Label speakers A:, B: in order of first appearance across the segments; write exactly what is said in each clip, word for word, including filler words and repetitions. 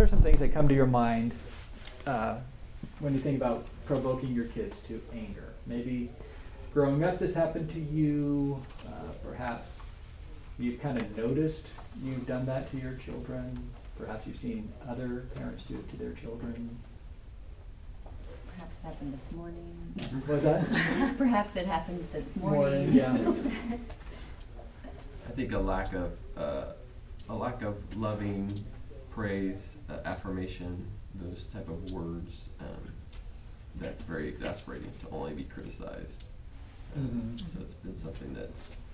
A: are some things that come to your mind uh, when you think about provoking your kids to anger? Maybe growing up this happened to you, uh, perhaps you've kind of noticed you've done that to your children, perhaps you've seen other parents do it to their children.
B: Perhaps it happened this morning.
A: Was that?
B: Perhaps it happened this morning.
A: Morning, yeah.
C: I think a lack of uh, a lack of loving praise, uh, affirmation, those type of words, um, that's very exasperating to only be criticized. Um,
A: Mhm.
C: So it's been something that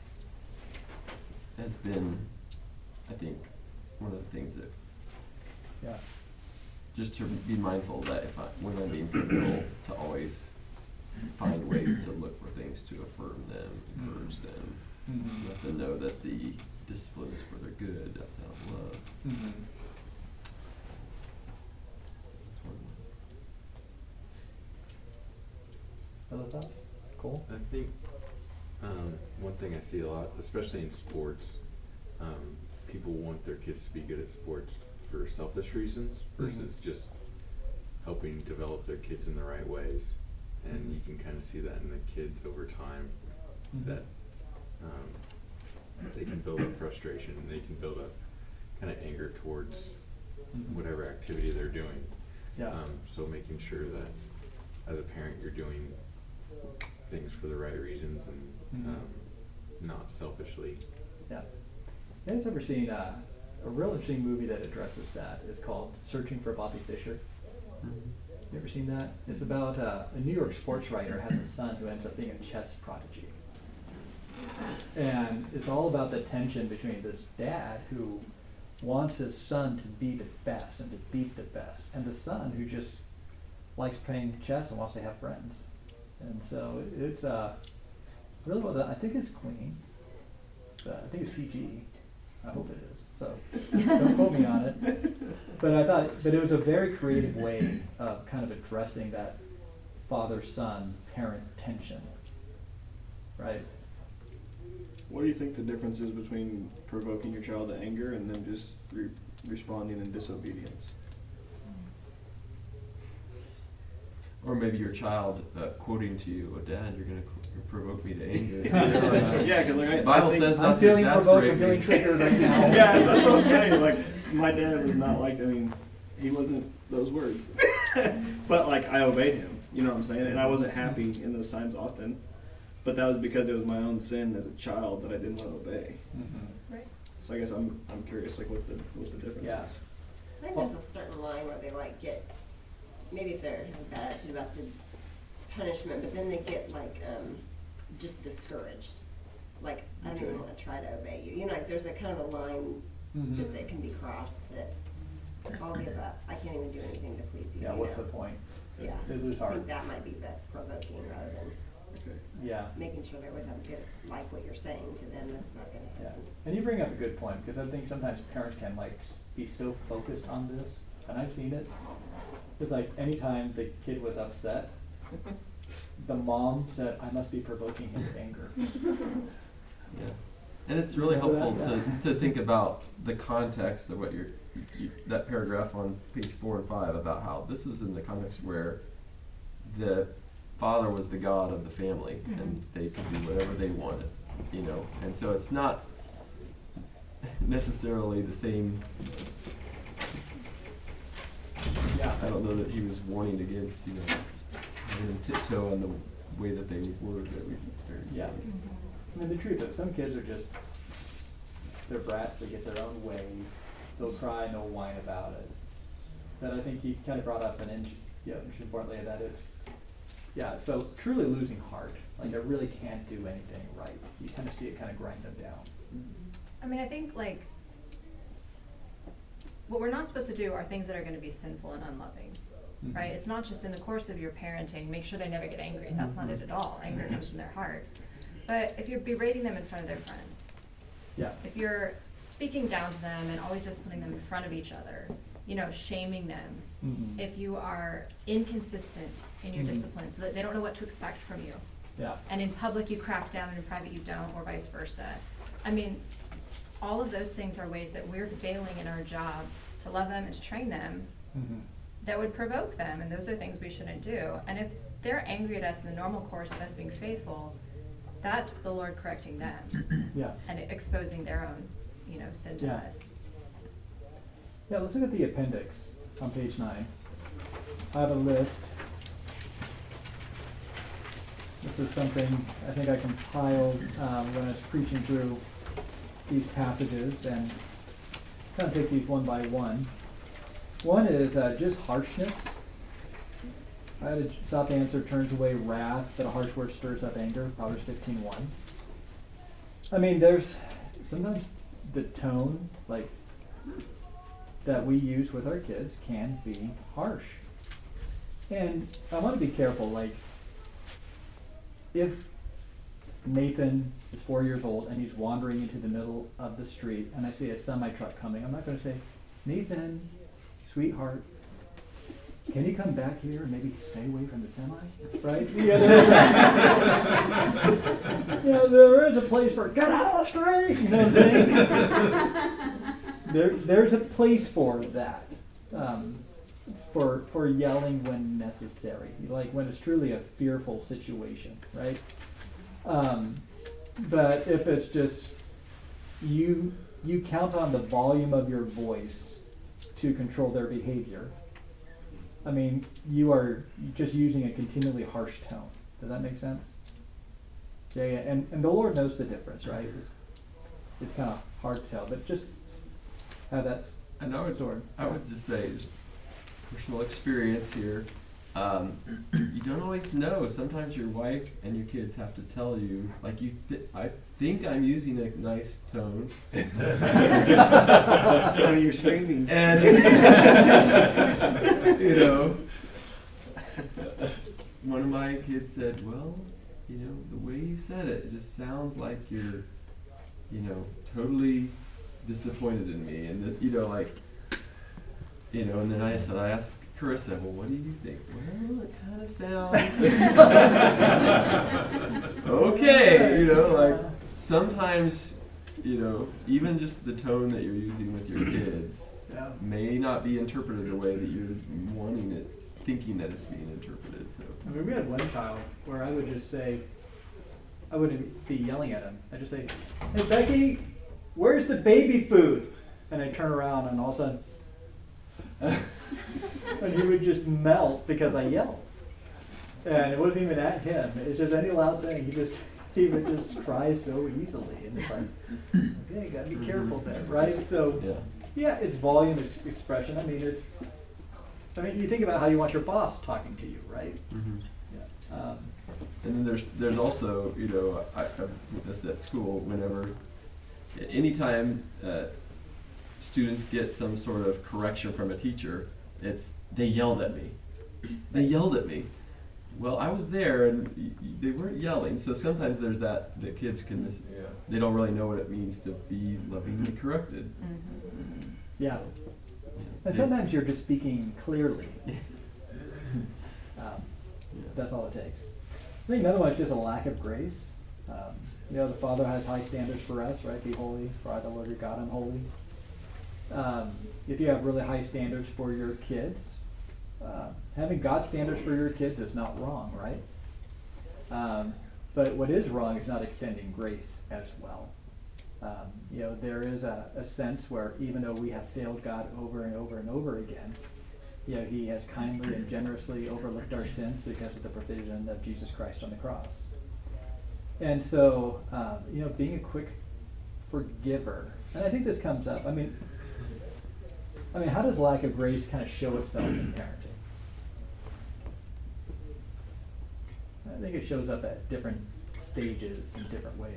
C: has been, I think, one of the things that
A: Yeah.
C: just to be mindful that if I, when I'm being critical, to always find ways to look for things to affirm them, encourage them,
A: Mhm.
C: let them know that the discipline is for their good. That's out of love.
A: Mhm.
C: That's one.
A: Other thoughts? Cool.
D: I think um, one thing I see a lot, especially in sports, um, people want their kids to be good at sports for selfish reasons versus
A: Mhm.
D: just helping develop their kids in the right ways. And
A: Mhm.
D: you can kind of see that in the kids over time,
A: Mhm.
D: that um, they can build up frustration and they can build up kind of anger towards
A: Mhm.
D: whatever activity they're doing.
A: Yeah.
D: Um, so making sure that as a parent you're doing things for the right reasons and
A: Mhm.
D: um, not selfishly.
A: Yeah. You guys ever seen uh, a real interesting movie that addresses that? It's called Searching for Bobby Fischer. You ever seen that? It's about uh, a New York sports writer has a son who ends up being a chess prodigy. And it's all about the tension between this dad who wants his son to be the best and to beat the best, and the son who just likes playing chess and wants to have friends. And so it's uh, really well done. I think it's clean. Uh, I think it's C G. I hope it is. So don't quote me on it. But I thought, but it was a very creative way of kind of addressing that father-son parent tension, right?
E: What do you think the difference is between provoking your child to anger and then just re- responding in disobedience?
C: Or maybe your child uh, quoting to you, "Oh, Dad, you're going to provoke me to anger." You know, uh,
E: Yeah, 'cause like I-
C: the
E: I
C: Bible
E: think-
C: says
A: I'm
C: not to
A: feeling provoked,
C: exasperate
A: I'm feeling
C: me.
A: triggered right now.
E: Yeah, that's what I'm saying. Like, my dad was not like, I mean, he wasn't those words. But, like, I obeyed him, you know what I'm saying? And I wasn't happy in those times often. But that was because it was my own sin as a child that I didn't want to obey.
A: Mhm.
B: Right.
E: So I guess I'm I'm curious, like, what the what the difference
A: Yeah.
E: is.
F: I think there's a certain line where they like get, maybe if they're having a bad attitude about the punishment, but then they get like, um, just discouraged. Like, I don't even
E: Okay.
F: wanna try to obey you. You know, like, there's a kind of a line
A: Mhm.
F: that, that can be crossed that I'll give up. I can't even do anything to please you.
A: Yeah,
F: you
A: what's
F: know?
A: the point?
F: Yeah.
A: They lose
F: I
A: heart.
F: think that might be the provoking rather than
E: Okay.
A: Yeah.
F: making sure they always have a good, like what you're saying to them, that's not gonna
A: Yeah,
F: happen.
A: and you bring up a good point, because I think sometimes parents can like s- be so focused on this, and I've seen it. It's like anytime the kid was upset, the mom said, "I must be provoking him to anger."
C: Yeah. And it's really
A: Remember
C: helpful
A: that?
C: to, to think about the context of what you're, you, that paragraph on page four and five about how this is in the context where the father was the god of the family and they could do whatever they wanted, you know, and so it's not necessarily the same.
A: Yeah.
C: I don't know that he was warning against, you know, having them tiptoe on the way that they word that we.
A: Yeah. I mean, the truth is, some kids are just, they're brats, they get their own way, they'll cry, no whine about it. But I think he kind of brought up an inch, yeah, most importantly, that it's, yeah, so truly losing heart, like they really can't do anything right. You kind of see it kind of grind them down.
G: I mean, I think like what we're not supposed to do are things that are going to be sinful and unloving,
A: Mhm.
G: right? It's not just in the course of your parenting, make sure they never get angry. That's not it at all. Anger comes from their heart. But if you're berating them in front of their friends,
A: Yeah.
G: if you're speaking down to them and always disciplining them in front of each other, you know, shaming them,
A: Mhm.
G: if you are inconsistent in your
A: Mhm.
G: discipline so that they don't know what to expect from you,
A: Yeah.
G: and in public you crack down and in private you don't, or vice versa. I mean, all of those things are ways that we're failing in our job to love them and to train them
A: Mhm.
G: that would provoke them, and those are things we shouldn't do. And if they're angry at us in the normal course of us being faithful, that's the Lord correcting them
A: Yeah.
G: and exposing their own, you know, sin to
A: Yeah.
G: us.
A: Yeah, let's look at the appendix on page nine. I have a list. This is something I think I compiled um, when I was preaching through these passages, and kind of take these one by one. One is uh, just harshness. I had a soft answer turns away wrath, but a harsh word stirs up anger. Proverbs fifteen one. I mean, there's sometimes the tone, like, that we use with our kids can be harsh. And I want to be careful, like, if Nathan is four years old and he's wandering into the middle of the street and I see a semi-truck coming, I'm not going to say, Nathan, sweetheart, can you come back here and maybe stay away from the semi? Right? Yeah, there is a, you know, there is a place for, get out of the street! You know what I'm saying? There, there's a place for that, um, for for yelling when necessary, like when it's truly a fearful situation, right? Um, but if it's just you, you count on the volume of your voice to control their behavior. I mean, you are just using a continually harsh tone. Does that make sense? Yeah, yeah. And and the Lord knows the difference, right? It's, it's kind of hard to tell, but just how that's
C: And I would,
A: sort.
C: I would just say, just personal experience here. Um, you don't always know. Sometimes your wife and your kids have to tell you, like you. Th- I think I'm using a nice tone.
E: When you're screaming.
C: And you know, one of my kids said, "Well, you know, the way you said it, it just sounds like you're, you know, totally disappointed in me." And that, you know, like, you know, and then I said, I asked Carissa, "Well, what do you think?" "Well, it kind of sounds okay." You know, like sometimes, you know, even just the tone that you're using with your kids
A: Yeah.
C: may not be interpreted the way that you're wanting it, thinking that it's being interpreted. So.
A: I mean, we had one child where I would just say, I wouldn't be yelling at him. I'd just say, "Hey, Becky, where's the baby food?" And I'd turn around and all of a sudden, and he would just melt because I yelled. And it wasn't even at him. It's just any loud thing. He just, he would just cry so easily. And it's like, okay, gotta be careful there, right? So,
C: Yeah.
A: yeah, it's volume, it's expression. I mean, it's, I mean, you think about how you want your boss talking to you, right?
C: Mm-hmm.
A: Yeah. Um,
C: And then there's there's also, you know, I, I've witnessed at school whenever, anytime uh, students get some sort of correction from a teacher, it's they yelled at me. They yelled at me. Well, I was there and y- y- they weren't yelling. So sometimes there's that the kids can mis-
D: Yeah.
C: they don't really know what it means to be lovingly corrected.
G: Mm-hmm.
A: yeah.
C: Yeah.
A: And sometimes you're just speaking clearly.
C: Yeah.
A: Um,
C: Yeah.
A: that's all it takes. I think another one is just a lack of grace. Um, you know, the Father has high standards for us, right? Be holy, for I, the Lord your God, am holy. Um, if you have really high standards for your kids, uh, having God standards for your kids is not wrong, right? Um, but what is wrong is not extending grace as well. Um, you know, there is a, a sense where even though we have failed God over and over and over again, you know, he has kindly and generously overlooked our sins because of the provision of Jesus Christ on the cross. And so, um, you know, being a quick forgiver, and I think this comes up. I mean, I mean, how does lack of grace kind of show itself in parenting? I think it shows up at different stages in different ways.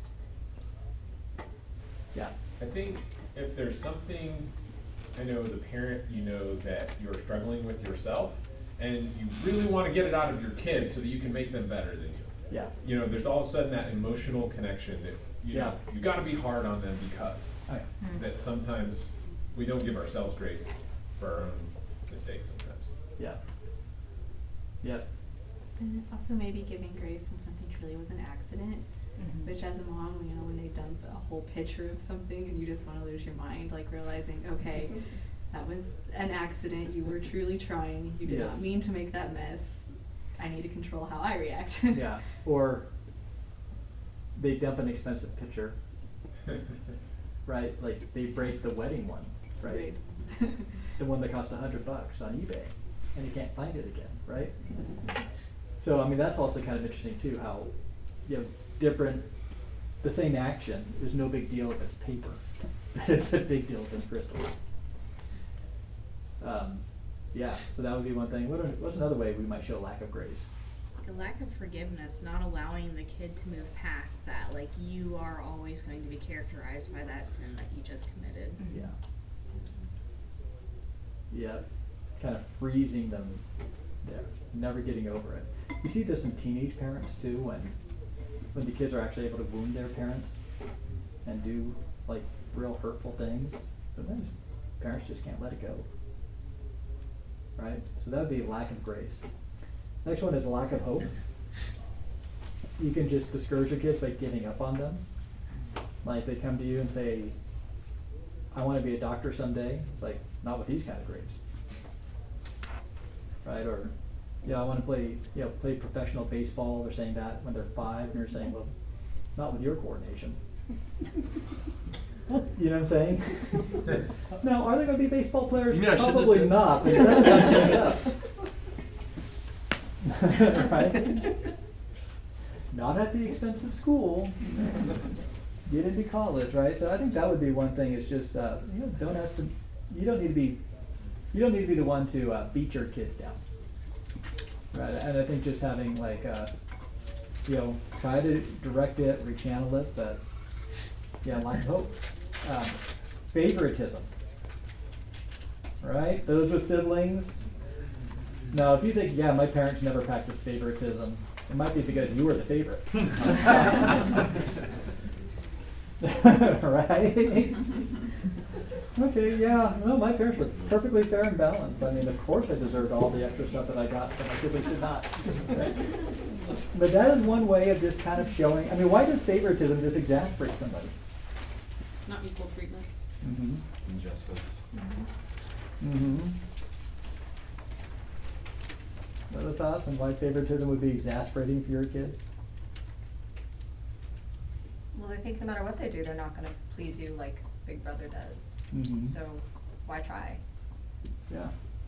A: Yeah.
H: I think if there's something, I know as a parent, you know that you're struggling with yourself and you really want to get it out of your kids so that you can make them better than you.
A: Yeah.
H: You know, there's all of a sudden that emotional connection that, you know,
A: Yeah.
H: you got to be hard on them because
A: Oh, yeah.
H: that sometimes we don't give ourselves grace for our own mistakes sometimes.
A: Yeah. Yeah.
I: And also maybe giving grace when something truly was an accident,
G: Mhm.
I: which as a mom, you know, when they dump a whole picture of something and you just want to lose your mind, like realizing, okay, that was an accident. You were truly trying. You did
A: Yes.
I: not mean to make that mess. I need to control how I react.
A: Yeah, or they dump an expensive picture, right? Like they break the wedding one, right? The one that cost a hundred bucks on eBay, and you can't find it again, right? So I mean that's also kind of interesting too. How you know different, the same action is no big deal if it's paper, but it's a big deal if it's crystal. Um, yeah, so that would be one thing. What are, what's another way we might show lack of grace?
J: A lack of forgiveness, not allowing the kid to move past that. Like, you are always going to be characterized by that sin that you just committed.
A: Yeah. Yeah, kind of freezing them there, never getting over it. You see this in teenage parents too, when when the kids are actually able to wound their parents and do like real hurtful things. Sometimes parents just can't let it go. Right? So that would be a lack of grace. Next one is a lack of hope. You can just discourage your kids by giving up on them. Like they come to you and say, I want to be a doctor someday. It's like, not with these kind of grades. Right? Or, yeah, I want to play, you know, play professional baseball. They're saying that when they're five, and you're saying, well, not with your coordination. You know what I'm saying? Now, are they going to be baseball players?
C: You mean I shouldn't have
A: Probably
C: said
A: not, but
C: that?
A: that's not up. Right? Not at the expense of school. Get into college, right? So I think that would be one thing. Is just uh, you know, don't ask to. You don't need to be. You don't need to be the one to uh, beat your kids down, right? And I think just having like, uh, you know, try to direct it, rechannel it, but yeah, lack of hope. Um, favoritism, right? Those with siblings. Now, if you think, yeah, my parents never practiced favoritism, it might be because you were the favorite. Right? Okay, yeah, no, my parents were perfectly fair and balanced. I mean, of course I deserved all the extra stuff that I got, but my siblings did not. Right? But that is one way of just kind of showing, I mean, why does favoritism just exasperate somebody?
I: Not equal treatment.
A: Mm-hmm.
D: Injustice.
A: Mm-hmm. Other thoughts on why favoritism would be exasperating for your kid?
G: Well, I think no matter what they do, they're not gonna please you like Big Brother does.
A: Mhm.
G: So why try?
A: Yeah.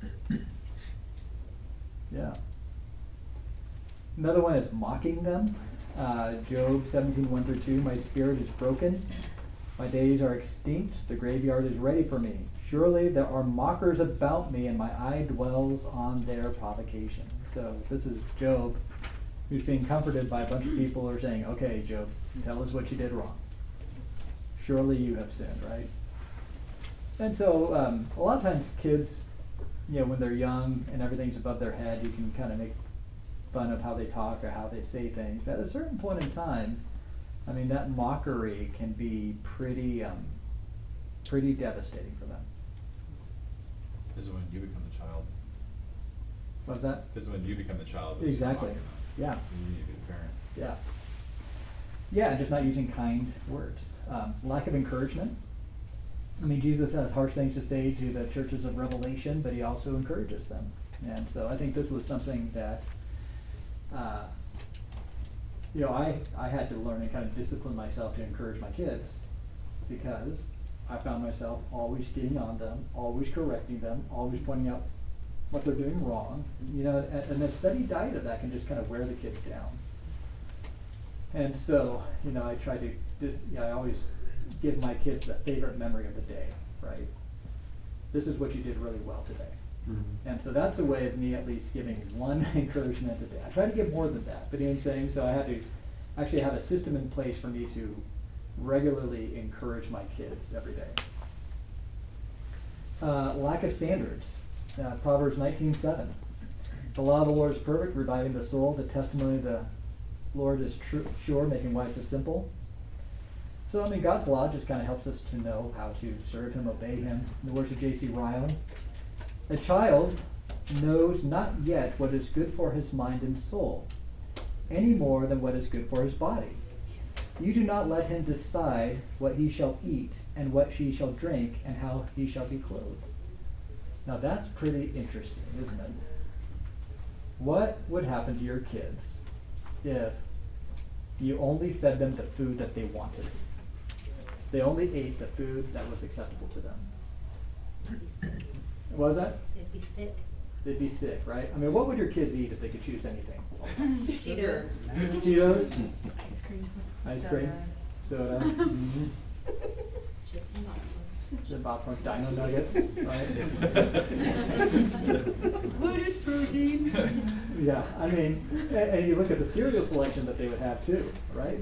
A: Yeah. Another one is mocking them. Uh, Job seventeen, one through two, my spirit is broken. My days are extinct. The graveyard is ready for me. Surely there are mockers about me, and my eye dwells on their provocation. So this is Job, who's being comforted by a bunch of people who are saying, okay, Job, tell us what you did wrong. Surely you have sinned, right? And so um, a lot of times kids, you know, when they're young and everything's above their head, you can kind of make fun of how they talk or how they say things. But at a certain point in time, I mean, that mockery can be pretty, um, pretty devastating for them.
K: This is when you become the child.
A: What's that?
K: This is when you become the child. who's
A: Exactly.
K: mocking.
A: Yeah.
K: You need to be the parent.
A: Yeah. Yeah, and just not using kind words. Um, lack of encouragement. I mean, Jesus has harsh things to say to the churches of Revelation, but he also encourages them. And so I think this was something that, uh, you know, I, I had to learn and kind of discipline myself to encourage my kids, because I found myself always getting on them, always correcting them, always pointing out what they're doing wrong. You know, and, and a steady diet of that can just kind of wear the kids down. And so, you know, I try to, just, you know, I always give my kids the favorite memory of the day, right? This is what you did really well today.
C: Mm-hmm.
A: And so that's a way of me at least giving one encouragement a day. I try to give more than that, but you know what I'm saying? So I had to actually have a system in place for me to regularly encourage my kids every day. Uh, lack of standards. Uh, Proverbs nineteen seven. The law of the Lord is perfect, reviving the soul. The testimony of the Lord is true, sure, making wise the simple. So, I mean, God's law just kind of helps us to know how to serve him, obey him. In the words of J C Ryle, a child knows not yet what is good for his mind and soul, any more than what is good for his body. You do not let him decide what he shall eat, and what he shall drink, and how he shall be clothed. Now that's pretty interesting, isn't it? What would happen to your kids if you only fed them the food that they wanted? They only ate the food that was acceptable to them. What was that?
B: They'd be sick.
A: They'd be sick, right? I mean, what would your kids eat if they could choose anything?
B: Cheetos.
A: Cheetos?
I: Ice cream.
A: Ice cream? Soda? Mhm.
B: Chips and popcorn.
A: The popcorn, dino nuggets, right?
B: Loaded protein.
A: Yeah, I mean, and, and you look at the cereal selection that they would have too, right?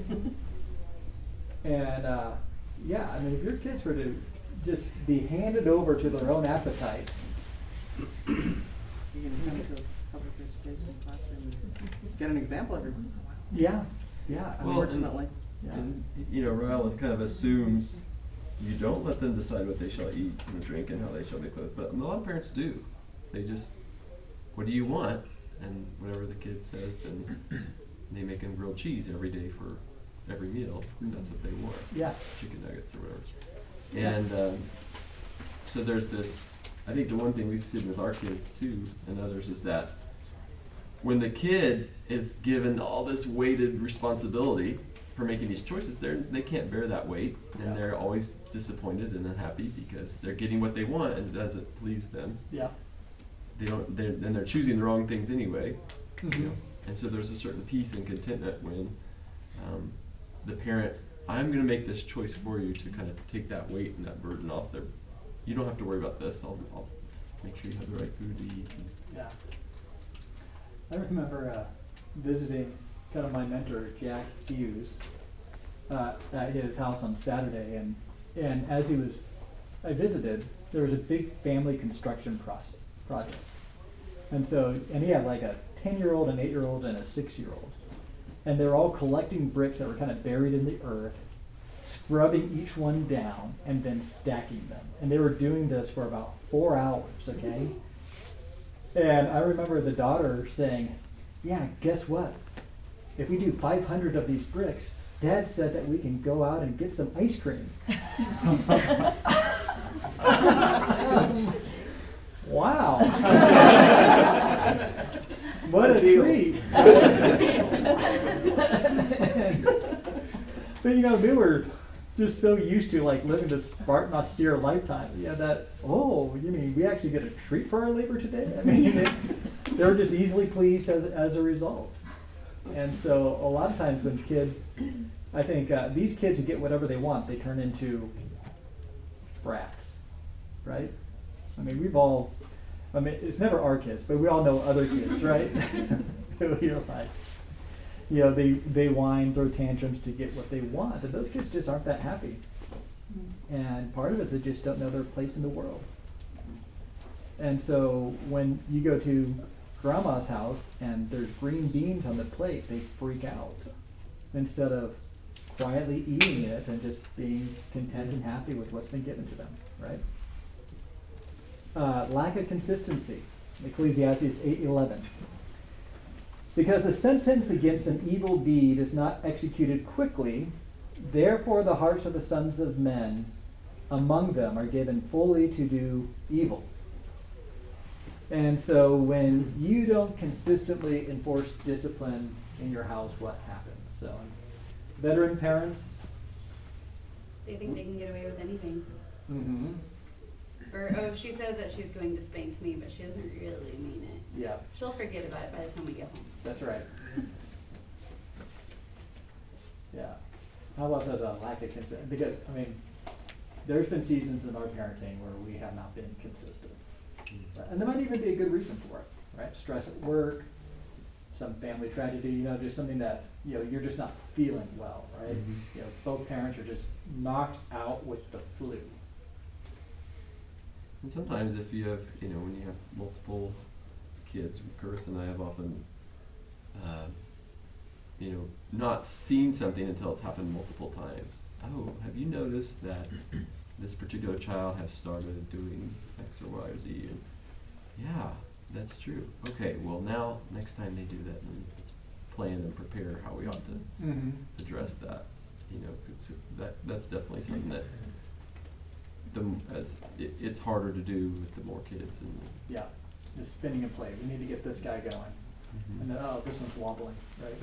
A: And, uh, yeah, I mean, if your kids were to just be handed over to their own appetites.
E: You can come to a public education classroom and get an example every once in a while.
A: Yeah, yeah. I mean,
C: Well,
E: Unfortunately.
A: yeah.
C: And, you know, Ryle kind of assumes you don't let them decide what they shall eat and drink and how they shall be clothed, but a lot of parents do. They just, what do you want? And whatever the kid says, then they make them grilled cheese every day for every meal, because that's what they want.
A: Yeah.
C: Chicken nuggets or whatever. And um, so there's this, I think the one thing we've seen with our kids too, and others, is that when the kid is given all this weighted responsibility for making these choices, they're, they can't bear that weight, and
A: Yeah.
C: they're always disappointed and unhappy because they're getting what they want and it doesn't please them.
A: Yeah.
C: They don't, they're, and they're choosing the wrong things anyway.
A: Mhm.
C: You know? And so there's a certain peace and contentment when um, the parent, I'm going to make this choice for you to kind of take that weight and that burden off their, you don't have to worry about this, I'll, I'll make sure you have the right food to eat.
A: Yeah. I remember uh, visiting kind of my mentor, Jack Hughes, uh, at his house on Saturday, and and as he was, I visited, there was a big family construction process, project. And so, and he had like a ten-year-old, an eight-year-old, and a six-year-old. And they were all collecting bricks that were kind of buried in the earth, scrubbing each one down, and then stacking them. And they were doing this for about four hours, okay? And I remember the daughter saying, yeah, guess what? If we do five hundred of these bricks, Dad said that we can go out and get some ice cream. Wow. What a treat. But you know, they were just so used to like living this Spartan austere lifetime. Yeah, that, oh, you mean we actually get a treat for our labor today? I mean, they, they were just easily pleased as, as a result. And so a lot of times when kids, I think uh, these kids who get whatever they want, they turn into brats, right? I mean, we've all, I mean, it's never our kids, but we all know other kids, right? You're like, you know, they, they whine, throw tantrums to get what they want, and those kids just aren't that happy. And part of it is they just don't know their place in the world. And so when you go to grandma's house and there's green beans on the plate, they freak out instead of quietly eating it and just being content and happy with what's been given to them, right? Uh, lack of consistency, Ecclesiastes eight eleven. Because a sentence against an evil deed is not executed quickly, therefore the hearts of the sons of men among them are given fully to do evil. And so when you don't consistently enforce discipline in your house, what happens? So veteran parents.
L: They think they can get away with anything.
A: Mm-hmm.
L: Or, oh, she says that she's going to spank me, but she doesn't really mean it.
A: Yeah.
L: She'll forget about it by the time we get home.
A: That's right. Yeah. How about as a lack of consistency? Because, I mean, there's been seasons in our parenting where we have not been consistent. And there might even be a good reason for it, right? Stress at work, some family tragedy, you know, just something that, you know, you're just not feeling well, right?
C: Mhm.
A: You know, both parents are just knocked out with the flu.
C: And sometimes if you have, you know, when you have multiple kids, Curtis and I have often, uh, you know, not seen something until it's happened multiple times. Oh, have you noticed that this particular child has started doing X or Y or Z? And yeah, that's true. Okay, well now, next time they do that, then let's plan and prepare how we ought to
A: Mm-hmm.
C: address that. You know, 'cause that that's definitely something that the, m- as, it, it's harder to do with the more kids and.
A: Yeah, just spinning a plate, we need to get this guy going, and then, oh, this one's wobbling, right?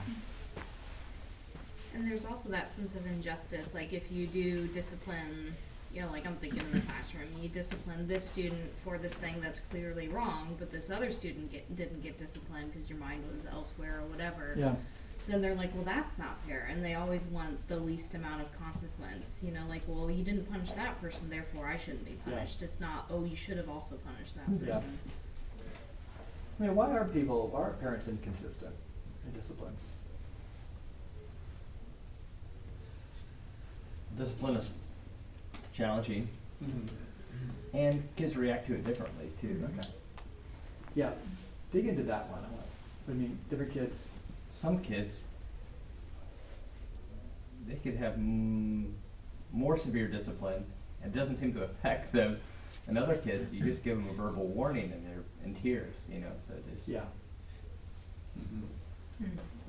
J: And there's also that sense of injustice, like if you do discipline, you know, like I'm thinking in the classroom, you discipline this student for this thing that's clearly wrong, but this other student get, didn't get disciplined because your mind was elsewhere or whatever.
A: Yeah.
J: Then they're like, well, that's not fair, and they always want the least amount of consequence. You know, like, well, you didn't punish that person, therefore I shouldn't be
A: Yeah.
J: punished. It's not, oh, you should have also punished that
A: Yeah.
J: person.
A: I mean, why are people, why are parents inconsistent in discipline?
M: Discipline is challenging, and kids react to it differently too.
A: Okay. Yeah, dig into that one, I want, I mean, different kids,
M: Some kids, they could have mm, more severe discipline, and it doesn't seem to affect them. And other kids, you just give them a verbal warning and they're in tears, you know, so just.
A: yeah.
J: Hmm.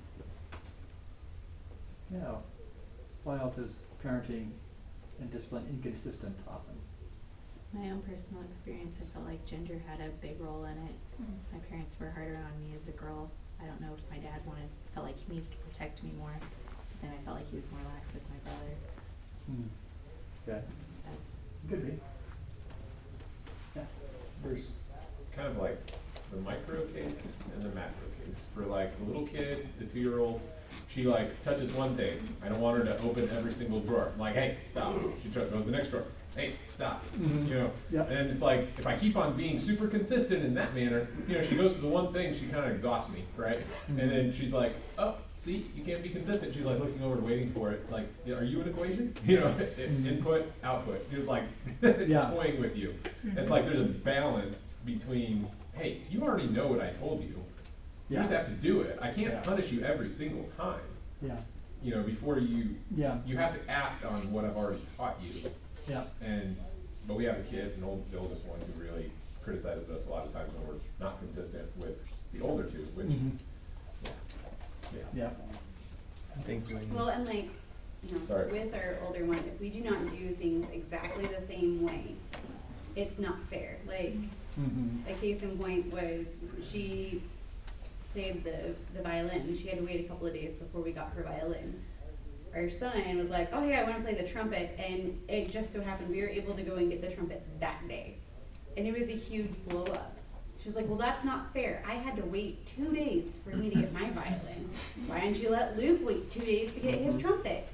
A: Yeah. Why else is parenting and discipline inconsistent often?
I: My own personal experience, I felt like gender had a big role in it. My parents were harder on me as a girl. I don't know if my dad wanted, felt like he needed to protect me more, but then I felt like he was more lax with my brother.
A: Hmm. Okay,
I: That's,
A: could be. Yeah, there's,
H: Kind of like the micro case and the macro case. For like the little kid, the two-year-old, she like touches one thing. I don't want her to open every single drawer. I'm like, hey, stop. She tr- goes to the next drawer. Hey, stop.
A: Mhm.
H: You know.
A: Yep.
H: And it's like if I keep on being super consistent in that manner, you know, she goes to the one thing, she kind of exhausts me, right? And then she's like, oh, see, you can't be consistent. She's like looking over and waiting for it. Like, you know, are you an equation? You know,
A: Mhm.
H: input, output. It's like
A: Yeah.
H: toying with you. It's like there's a balance between, hey, you already know what I told you. You just
A: Yeah.
H: have to do it. I can't
A: Yeah.
H: punish you every single time.
A: yeah,
H: You know, before you,
A: yeah,
H: you have to act on what I've already taught you.
A: yeah,
H: And, but we have a kid, an old, the oldest one, who really criticizes us a lot of times when we're not consistent with the older two, which,
A: Mhm.
H: yeah.
A: yeah.
K: I think when.
L: Well, and like, you know,
H: Sorry.
L: with our older one, if we do not do things exactly the same way, it's not fair. Like,
A: Mm-hmm.
L: a case in point was she played the, the violin. She had to wait a couple of days before we got her violin. Our son was like, oh, hey, I want to play the trumpet. And it just so happened we were able to go and get the trumpet that day. And it was a huge blow up. She was like, well, that's not fair. I had to wait two days for me to get my violin. Why didn't you let Luke wait two days to get his trumpet?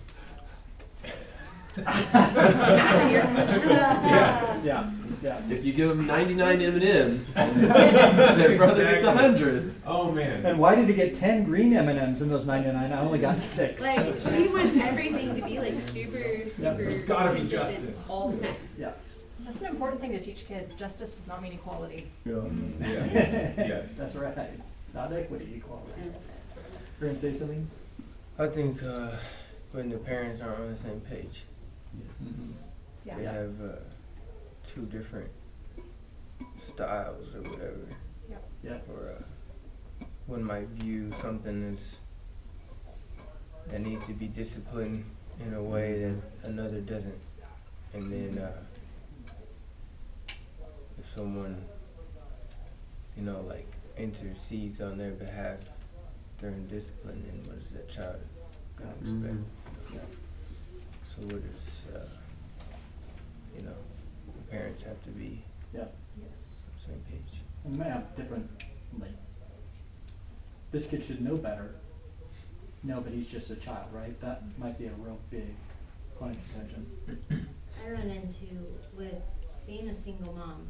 H: Yeah.
A: Yeah, yeah.
C: If you give them ninety-nine M and M's, their brother gets a hundred.
H: Oh, man.
A: And why did he get ten green M and M's in those ninety-nine? I only got six.
L: Like, she wants everything to be like super,
A: Yeah.
L: super
H: There's gotta be
L: consistent
H: justice.
L: all the time.
A: Yeah.
G: That's an important thing to teach kids. Justice does not mean equality.
H: Yes, yes.
A: That's right. Not equity, equality.
L: I love that.
A: You're gonna say something?
N: I think uh, when the parents aren't on the same page,
A: Mm-hmm.
N: they
G: Yeah.
N: have uh, two different styles or whatever.
A: Yeah.
N: Or uh, one might view something as that needs to be disciplined in a way that another doesn't, and then uh, if someone, you know, like intercedes on their behalf during discipline, then what is that child gonna expect?
C: Mhm.
N: So what is, uh, you know, the parents have to be
A: Yeah.
G: Yes.
N: on the same page.
A: And may have different, like, this kid should know better. No, but he's just a child, right? That might be a real big point of contention.
O: I run into with being a single mom.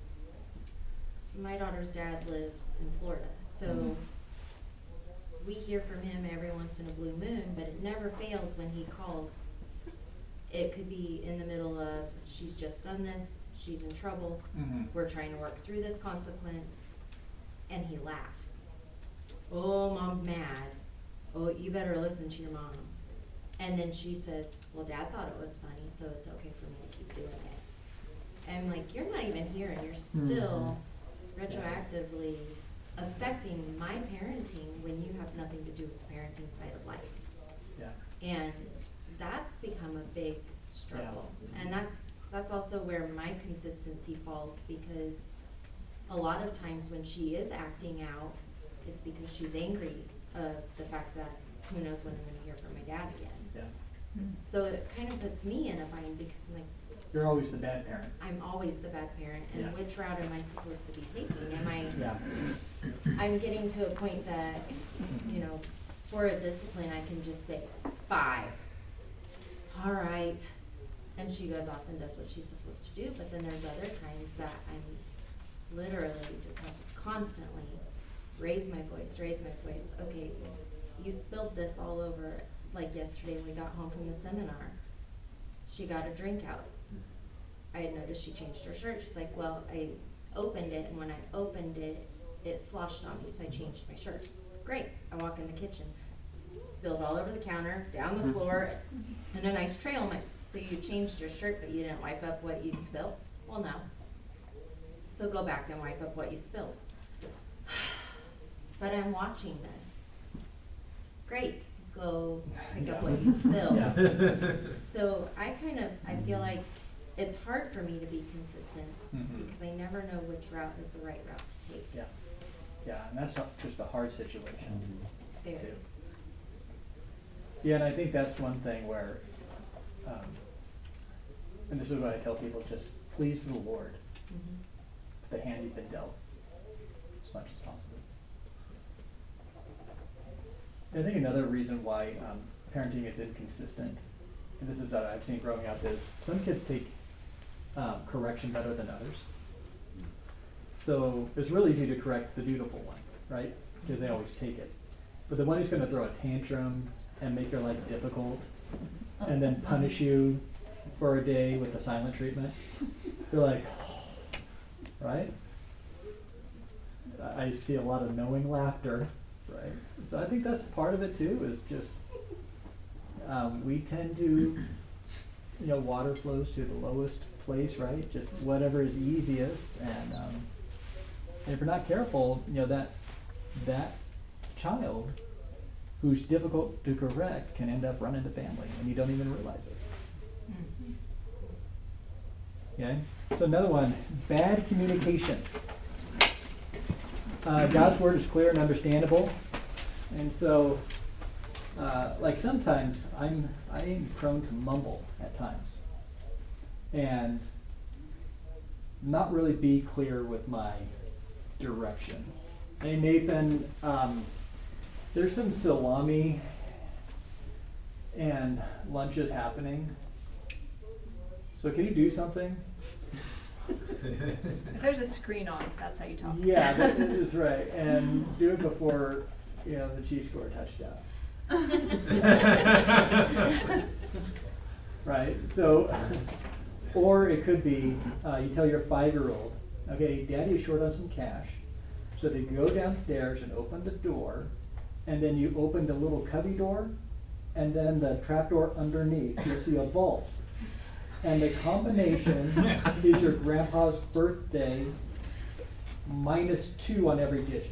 O: My daughter's dad lives in Florida, so
A: Mhm.
O: we hear from him every once in a blue moon, but it never fails when he calls. It could be in the middle of, she's just done this, she's in trouble,
A: Mhm.
O: we're trying to work through this consequence, and he laughs. Oh, mom's mad. Oh, you better listen to your mom. And then she says, well, dad thought it was funny, so it's okay for me to keep doing it. And I'm like, you're not even here, and you're still retroactively affecting my parenting when you have nothing to do with the parenting side of life.
A: Yeah.
O: And that's become a big struggle. And that's that's also where my consistency falls, because a lot of times when she is acting out, it's because she's angry of the fact that who knows when I'm gonna hear from my dad again.
A: Yeah.
O: So it kind of puts me in a bind, because I'm like,
A: You're always the bad parent.
O: I'm always the bad parent, and
A: Yeah.
O: which route am I supposed to be taking? Am I,
A: Yeah.
O: I'm getting to a point that, you know, for a discipline, I can just say, five. All right. And she goes off and does what she's supposed to do, but then there's other times that I'm literally just have to constantly raise my voice, raise my voice. Okay, you spilled this all over, like yesterday when we got home from the seminar. She got a drink out. I had noticed she changed her shirt. She's like, well, I opened it, and when I opened it, it sloshed on me, so I changed my shirt. Great. I walk in the kitchen, spilled all over the counter, down the floor, and a nice trail. I'm like, so you changed your shirt, but you didn't wipe up what you spilled? Well, no. So go back and wipe up what you spilled. But I'm watching this. Great. Go pick up what you spilled.
A: Yeah.
O: So I kind of, I feel like it's hard for me to be consistent
A: Mhm.
O: because I never know which route is the right route to take.
A: Yeah. Yeah, and that's a- just a hard situation,
O: Very.
A: too. Yeah, and I think that's one thing where, um, and this is what I tell people, just please the Lord
O: Mhm.
A: with the hand you've been dealt as much as possible. I think another reason why um, parenting is inconsistent, and this is that I've seen growing up, is some kids take um, correction better than others. So it's really easy to correct the dutiful one, right? Because they always take it. But the one who's going to throw a tantrum and make your life difficult, and then punish you for a day with the silent treatment, you're like, right? I I see a lot of knowing laughter, right? So I think that's part of it too, is just, um, we tend to, you know, water flows to the lowest place, right? Just whatever is easiest, and, um, and if you're not careful, you know, that, that child who's difficult to correct can end up running the family, and you don't even realize it. Okay, so another one, bad communication. Uh, God's word is clear and understandable, and so, uh, like sometimes I'm I am prone to mumble at times, and not really be clear with my direction. Hey Nathan, um, there's some salami and lunches happening. So can you do something?
G: If there's a screen on, that's how you talk.
A: Yeah, that is right. And do it before, you know, the Chiefs score a touchdown. Right? So, or it could be, uh, you tell your five-year-old, okay, Daddy is short on some cash. So they go downstairs and open the door, and then you open the little cubby door, and then the trap door underneath, you'll see a vault. And the combination is your grandpa's birthday minus two on every digit.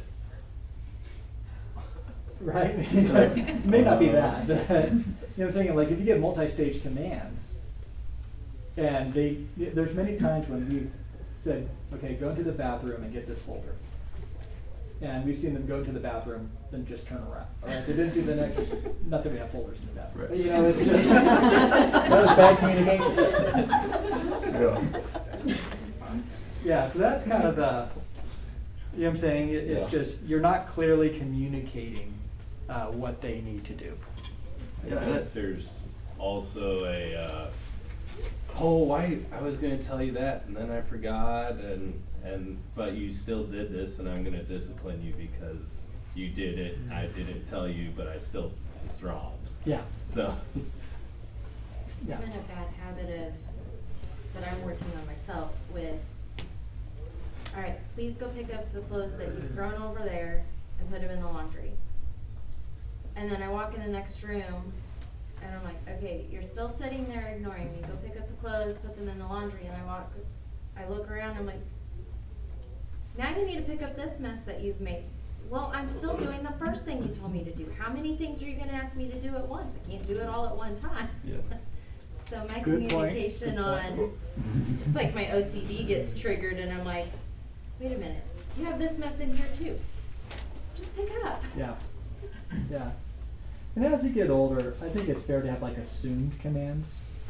A: Right? It may not be that. But, you know what I'm saying? Like if you get multi-stage commands, and they, there's many times when we've said, okay, go into the bathroom and get this folder. And we've seen them go to the bathroom, then just turn around. All right, they didn't do the next. Not that we have folders in the bathroom,
C: Right.
A: but you know, it's just that was bad communication.
C: Yeah.
A: Yeah, so that's kind of the. You know what I'm saying? It, it's
C: Yeah.
A: just you're not clearly communicating uh, what they need to do.
K: I think there's also a, uh, oh, why, I was gonna tell you that, and then I forgot, and, and, but you still did this, and I'm gonna discipline you because you did it, I didn't tell you, but I still, it's wrong.
A: Yeah.
K: So.
A: Yeah.
O: I'm in a bad habit of, that I'm working on myself with, all right, please go pick up the clothes that you've thrown over there and put them in the laundry. And then I walk in the next room and I'm like, okay, you're still sitting there ignoring me. Go pick up the clothes, put them in the laundry. And I walk, I look around, I'm like, now you need to pick up this mess that you've made. Well, I'm still doing the first thing you told me to do. How many things are you gonna ask me to do at once? I can't do it all at one time.
C: Yeah.
O: So my
A: Good point.
O: communication
A: Good point.
O: on, it's like my O C D gets triggered and I'm like, wait a minute, you have this mess in here too. Just pick up.
A: Yeah, yeah. And as you get older, I think it's fair to have like assumed commands.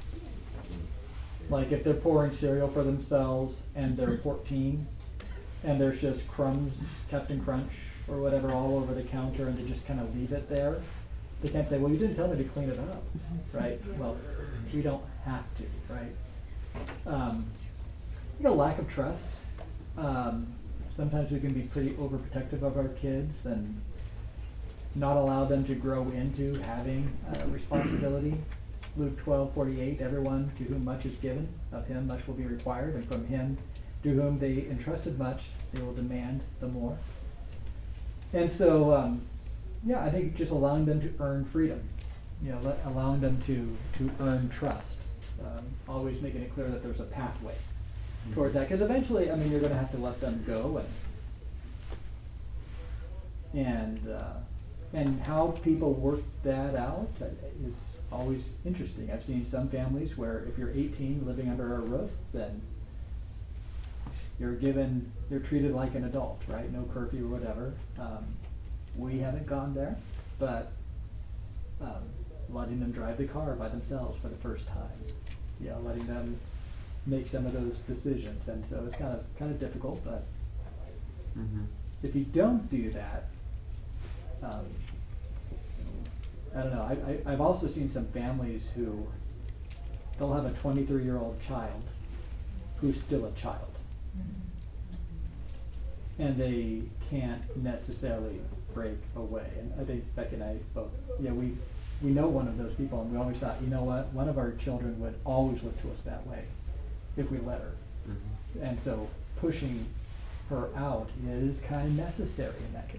A: Like if they're pouring cereal for themselves and they're fourteen, and there's just crumbs, Captain Crunch or whatever all over the counter, and they just kind of leave it there, they can't say, well, you didn't tell me to clean it up, right? Well, we don't have to, right? Um, you know, lack of trust. Um, sometimes we can be pretty overprotective of our kids and not allow them to grow into having uh, responsibility. Luke twelve forty-eight, everyone to whom much is given, of him much will be required, and from him to whom they entrusted much, they will demand the more. And so, um, yeah, I think just allowing them to earn freedom, you know, let, allowing them to, to earn trust, um, always making it clear that there's a pathway mm-hmm. towards that, because eventually, I mean, you're going to have to let them go, and and uh, and how people work that out, it's always interesting. I've seen some families where if you're eighteen living under a roof, then you're given, you're treated like an adult, right? No curfew or whatever. Um, we haven't gone there, but um, letting them drive the car by themselves for the first time, you know, letting them make some of those decisions, and so it's kind of kind of difficult. But mm-hmm. if you don't do that, um, I don't know. I, I I've also seen some families who they'll have a twenty-three-year-old child who's still a child. And they can't necessarily break away. And I think Becky and I both, yeah, we we know one of those people, and we always thought, you know what, one of our children would always look to us that way if we let her. Mm-hmm. And so pushing her out is kind of necessary in that case.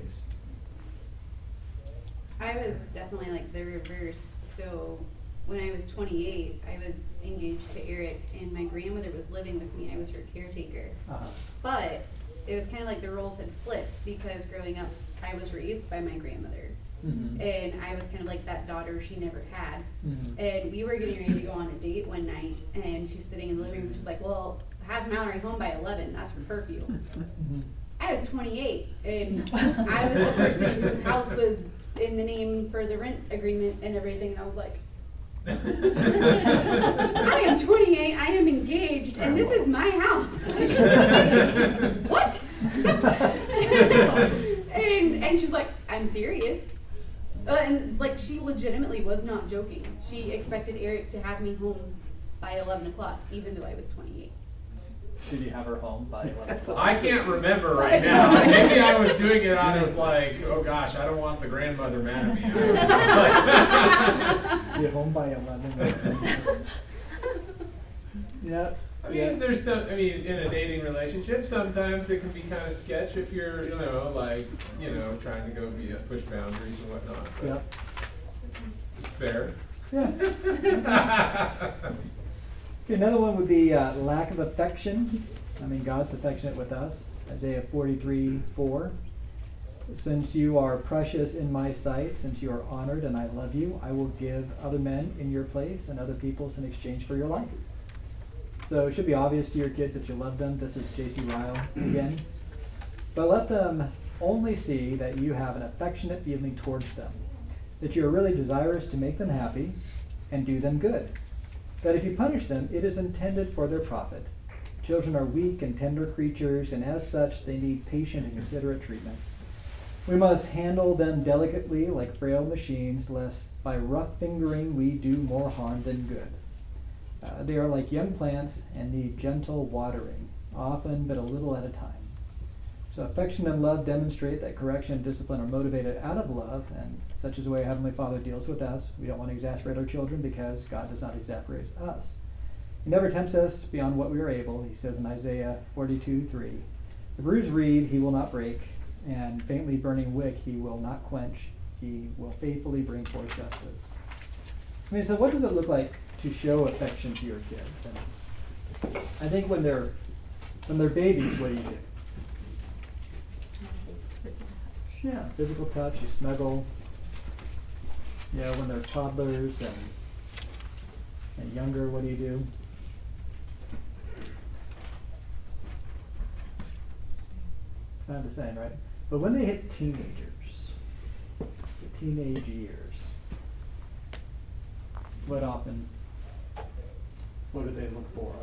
L: I was definitely like the reverse. So when I was twenty-eight, I was engaged to Eric, and my grandmother was living with me. I was her caretaker. Uh-huh. But it was kind of like the roles had flipped, because growing up, I was raised by my grandmother. Mm-hmm. And I was kind of like that daughter she never had. Mm-hmm. And we were getting ready to go on a date one night, and she's sitting in the living room. She's like, well, have Mallory home by eleven. That's her curfew. Mm-hmm. I was twenty-eight, and I was the person whose house was in the name for the rent agreement and everything. And I was like, I am twenty-eight, I am engaged, and this is my house. What? and and she's like, I'm serious. Uh, and like, she legitimately was not joking. She expected Eric to have me home by eleven o'clock, even though I was twenty-eight.
A: Did you have her home by eleven o'clock?
H: I can't remember right now. Maybe I was doing it out of like, oh gosh, I don't want the grandmother mad at me.
A: Get home by eleven. Yeah.
H: I mean,
A: yeah.
H: there's stuff, I mean, in a dating relationship, sometimes it can be kind of sketch if you're, you know, like, you know, trying to go via push boundaries and whatnot.
A: Yep.
H: Fair.
A: Yeah. Okay, another one would be uh, lack of affection. I mean, God's affectionate with us. Isaiah forty-three four. Since you are precious in my sight, since you are honored and I love you, I will give other men in your place and other peoples in exchange for your life. So it should be obvious to your kids that you love them. This is J C Ryle again. But let them only see that you have an affectionate feeling towards them, that you are really desirous to make them happy and do them good. That if you punish them, it is intended for their profit. Children are weak and tender creatures, and as such, they need patient and considerate treatment. We must handle them delicately like frail machines, lest by rough fingering we do more harm than good. Uh, they are like young plants and need gentle watering, often but a little at a time. So affection and love demonstrate that correction and discipline are motivated out of love, and such is the way Heavenly Father deals with us. We don't want to exasperate our children because God does not exasperate us. He never tempts us beyond what we are able. He says in Isaiah forty-two three, the bruised reed he will not break, and faintly burning wick he will not quench. He will faithfully bring forth justice. I mean, so what does it look like to show affection to your kids? And I think when they're when they're babies, what do you do?
G: Physical touch.
A: Yeah, physical touch. You snuggle. You know, when they're toddlers and And younger, what do you do? Kind of the same, right? But when they hit teenagers, the teenage years, what often, what do they look for?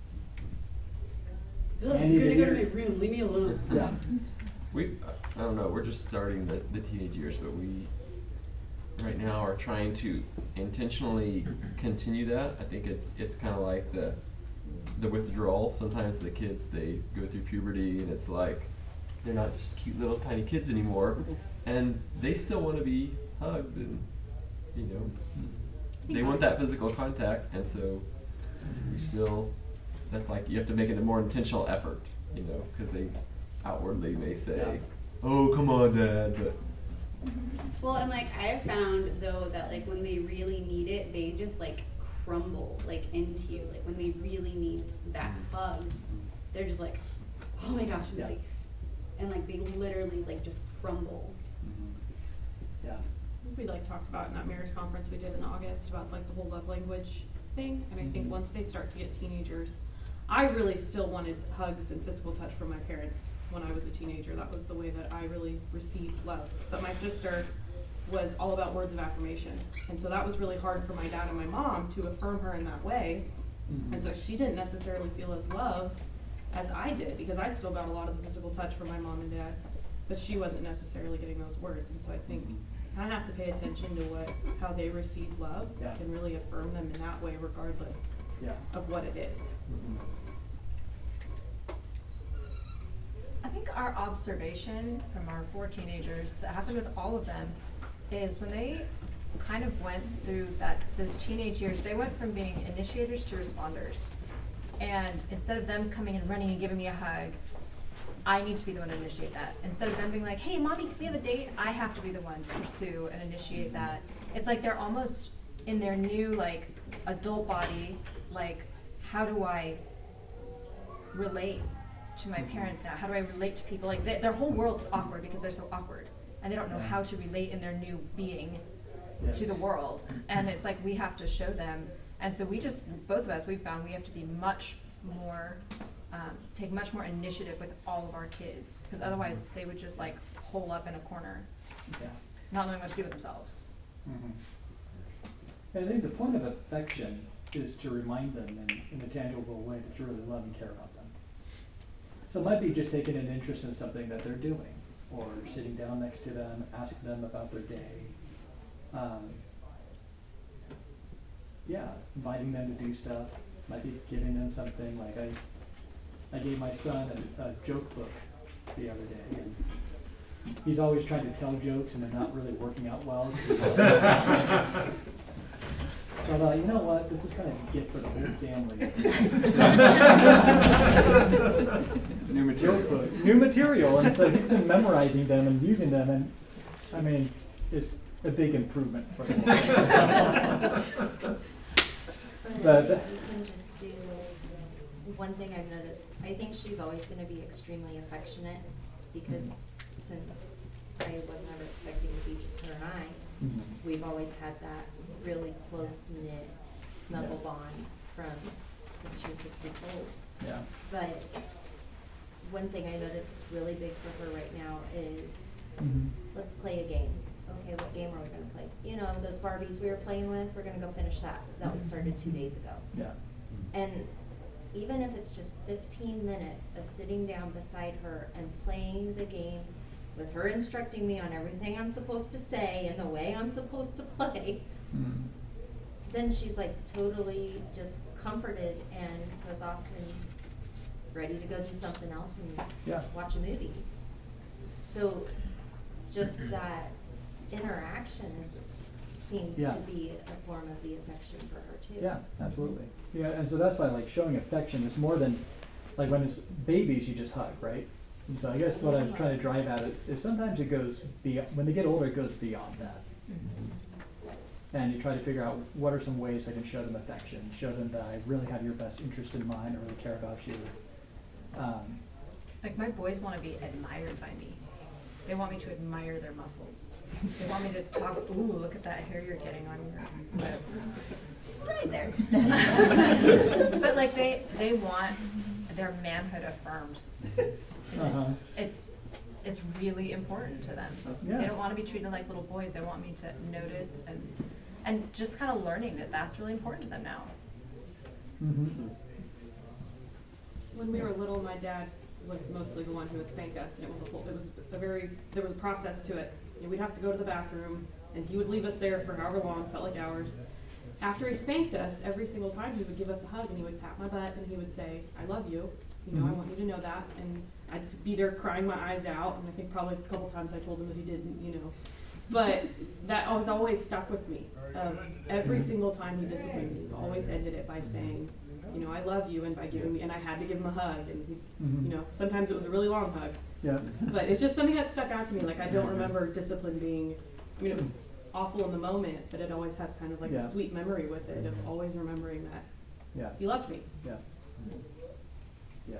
L: Ugh, I'm
A: Andy,
L: gonna
A: did
L: go to
A: you-
L: my room, leave me alone.
A: Yeah.
C: We, I don't know, we're just starting the, the teenage years, but we, right now, are trying to intentionally continue that. I think it, it's kinda like the, the withdrawal. Sometimes the kids, they go through puberty and it's like, they're not just cute little tiny kids anymore, and they still wanna be hugged and, you know, they want that physical contact, and so we still, that's like, you have to make it a more intentional effort, you know, cause they outwardly may say,
A: Yeah.
C: oh, come on, Dad, but
L: Well, and like I have found though that like when they really need it, they just like crumble like into you. Like when they really need that hug, they're just like, oh my gosh, I'm
A: Yeah.
L: safe. And like they literally like just crumble.
A: Yeah.
P: We like talked about in that marriage conference we did in August about like the whole love language thing, and I think
A: Mhm.
P: once they start to get teenagers, I really still wanted hugs and physical touch from my parents when I was a teenager. That was the way that I really received love. But my sister was all about words of affirmation, and so that was really hard for my dad and my mom to affirm her in that way.
A: Mhm.
P: And so she didn't necessarily feel as loved as I did, because I still got a lot of the physical touch from my mom and dad, but she wasn't necessarily getting those words. And so I think I have to pay attention to what, how they receive love,
A: Yeah.
P: and really affirm them in that way regardless
A: Yeah.
P: of what it is.
A: Mhm.
G: I think our observation from our four teenagers that happened with all of them is when they kind of went through that, those teenage years, they went from being initiators to responders. And instead of them coming and running and giving me a hug, I need to be the one to initiate that. Instead of them being like, hey, mommy, can we have a date? I have to be the one to pursue and initiate that. It's like they're almost in their new, like, adult body, like, how do I relate to my parents now? How do I relate to people? Like, they, their whole world is awkward because they're so awkward. And they don't know how to relate in their new being
A: Yeah.
G: to the world. And it's like we have to show them. And so we just, both of us, we found we have to be much more, um, take much more initiative with all of our kids. Because otherwise they would just like hole up in a corner,
A: Yeah.
G: not knowing what to do with themselves.
A: Mhm. And I think the point of affection is to remind them in, in a tangible way that you really love and care about them. So it might be just taking an interest in something that they're doing, or sitting down next to them, asking them about their day. Um, yeah, inviting them to do stuff, might be giving them something, like I, I gave my son a, a joke book the other day, and he's always trying to tell jokes and they're not really working out well. So I thought, you know what, this is kind of a gift for the whole family.
C: New material.
A: Joke book, new material, and so he's been memorizing them and using them, and, I mean, it's a big improvement for the whole family. But,
O: You can just do, one thing I've noticed, I think she's always gonna be extremely affectionate, because since I wasn't ever expecting to be just her and I,
A: Mhm.
O: we've always had that really close-knit snuggle
A: Yeah.
O: bond from since she was six weeks old.
A: yeah.
O: But one thing I noticed that's really big for her right now is,
A: Mhm.
O: let's play a game. Okay, what game are we gonna play? You know, those Barbies we were playing with, we're gonna go finish that. That was started two days ago.
A: Yeah.
O: And even if it's just fifteen minutes of sitting down beside her and playing the game with her instructing me on everything I'm supposed to say and the way I'm supposed to play,
A: Mhm.
O: then she's like totally just comforted and goes off and ready to go do something else and
A: Yeah.
O: watch a movie. So just that interaction is, seems
A: Yeah.
O: to be a form of the affection for her too.
A: Yeah, absolutely. Yeah, and so that's why like showing affection is more than, like when it's babies, you just hug, right? And so I guess what I was trying to drive at it is sometimes it goes beyond, when they get older, it goes beyond that. And you try to figure out what are some ways I can show them affection, show them that I really have your best interest in mind, I really care about you. Um,
G: Like my boys want to be admired by me. They want me to admire their muscles. They want me to talk, ooh, look at that hair you're getting on your lip.
F: Right there.
G: But like they, they want their manhood affirmed. And
A: Uh-huh.
G: It's, it's, it's really important to them.
A: Yeah.
G: They don't want to be treated like little boys. They want me to notice and, and just kind of learning that that's really important to them now.
A: Mm-hmm.
P: When we were little, my dad was mostly the one who would spank us, and it was a whole, it was a very, there was a process to it. You know, we'd have to go to the bathroom, and he would leave us there for however long, felt like hours. After he spanked us, every single time he would give us a hug, and he would pat my butt, and he would say, I love you, you know, I
A: Mhm.
P: want you to know that, and I'd s- be there crying my eyes out, and I think probably a couple times I told him that he didn't, you know. But that was always stuck with me. Um, every single time he disciplined me, he always ended it by saying, you know, I love you, and by giving me, and I had to give him a hug, and he,
A: Mhm.
P: you know, sometimes it was a really long hug.
A: Yeah.
P: But it's just something that stuck out to me. Like, I don't remember discipline being, I mean, it was awful in the moment, but it always has kind of like
A: Yeah.
P: a sweet memory with it of always remembering that
A: Yeah.
P: he loved me.
A: Yeah. Yeah.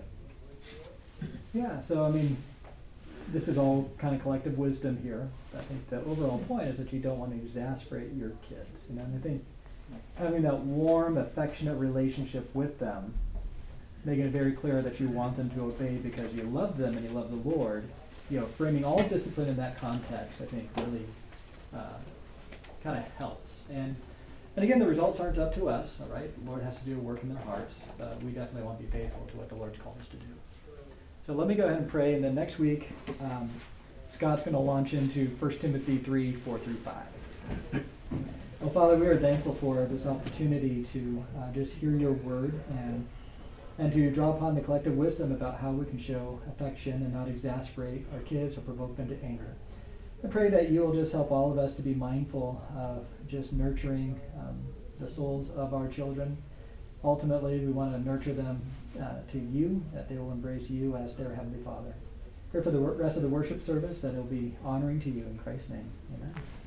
A: Yeah, so I mean, this is all kind of collective wisdom here. I think the overall point is that you don't want to exasperate your kids, you know, and I think having that warm, affectionate relationship with them, making it very clear that you want them to obey because you love them and you love the Lord, you know, framing all discipline in that context, I think really uh, kind of helps. And and again, the results aren't up to us, all right? The Lord has to do a work in their hearts. Uh, we definitely want to be faithful to what the Lord's called us to do. So let me go ahead and pray, and then next week, um, Scott's going to launch into First Timothy three, four through five. Well, Father, we are thankful for this opportunity to uh, just hear your word and and to draw upon the collective wisdom about how we can show affection and not exasperate our kids or provoke them to anger. I pray that you will just help all of us to be mindful of just nurturing um, the souls of our children. Ultimately, we want to nurture them uh, to you, that they will embrace you as their Heavenly Father. Pray for the wor- rest of the worship service, that it will be honoring to you in Christ's name. Amen.